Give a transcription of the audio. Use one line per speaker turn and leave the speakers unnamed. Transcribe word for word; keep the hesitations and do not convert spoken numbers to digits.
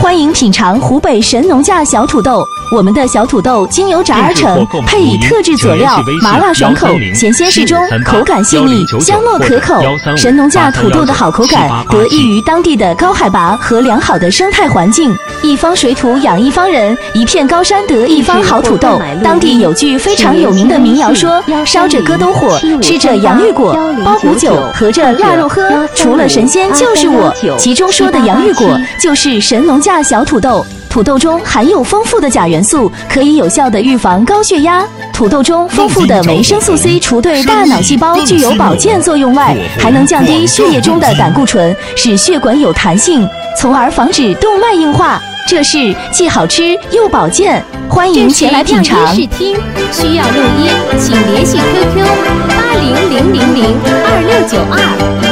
欢迎品尝湖北神农架小土豆。我们的小土豆经油炸而成，配以特制佐料，麻辣爽口，咸鲜适中，口感细腻，香糯可口。神农架土豆的好口感得益于当地的高海拔和良好的生态环境。一方水土养一方人，一片高山得一方好土豆。当地有句非常有名的民谣说：烧着疙瘩火，吃着洋芋果，包谷酒，喝着腊肉喝，除了神仙就是我。其中说的洋芋果就是神农架小土豆。土豆中含有丰富的钾元素，可以有效地预防高血压。土豆中丰富的维生素 C 除对大脑细胞具有保健作用外，还能降低血液中的胆固醇，使血管有弹性，从而防止动脉硬化。这是既好吃又保健，欢迎前来品尝。
试听需要录音，请联系 Q Q 八零零零零二六九二。